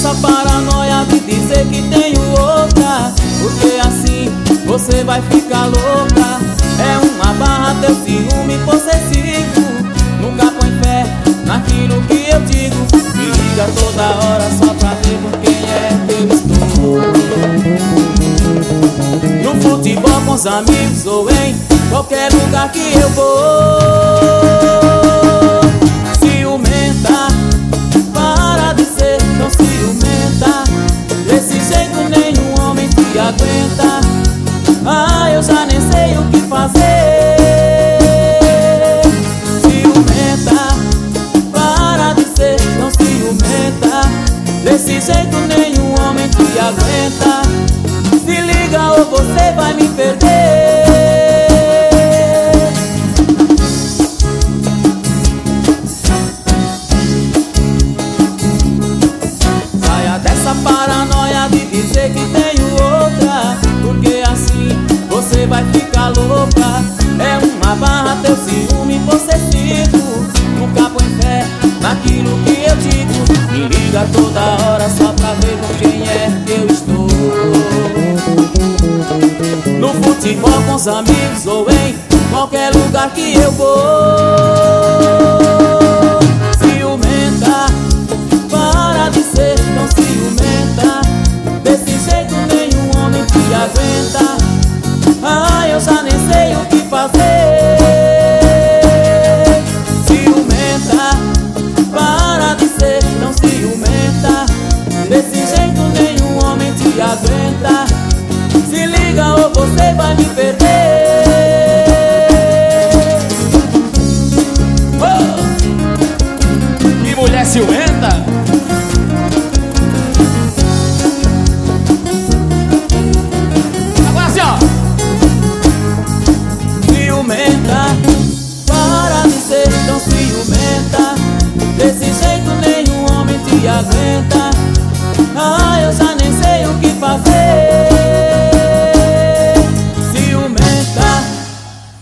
dessa paranoia de dizer que tenho outra, porque assim você vai ficar louca. É uma barra teu ciúme possessivo. Nunca põe fé naquilo que eu digo. Me liga toda hora só pra ver com quem é que eu estou. No futebol com os amigos ou em qualquer lugar que eu vou. Ciumenta, para de ser tão ciumenta. Desse jeito nenhum homem te aguenta. Ah, eu já nem sei o que fazer. Ciumenta, para de ser tão ciumenta. Desse jeito nenhum homem te aguenta. Se liga ou você vai me perder. Saia dessa paranoia de dizer que tenho outra, porque assim você vai ficar louca. É uma barra teu ciúme possessivo. Nunca põe fé naquilo que eu digo. Me liga toda hora só pra ver com quem é que eu estou. No futebol com os amigos ou em qualquer lugar que eu vou. Ciumenta, para de ser tão ciumenta. Desse jeito nenhum homem te aguenta. Ah, eu já nem sei o que fazer. Ciumenta, para de ser tão ciumenta. Desse jeito nenhum homem te aguenta. Se liga ou você vai me perder. Oh! Que mulher ciumenta! Agora assim, ó! Ciumenta, para de ser tão ciumenta. Desse jeito nenhum homem te aguenta. Ah, eu já nem sei o que fazer.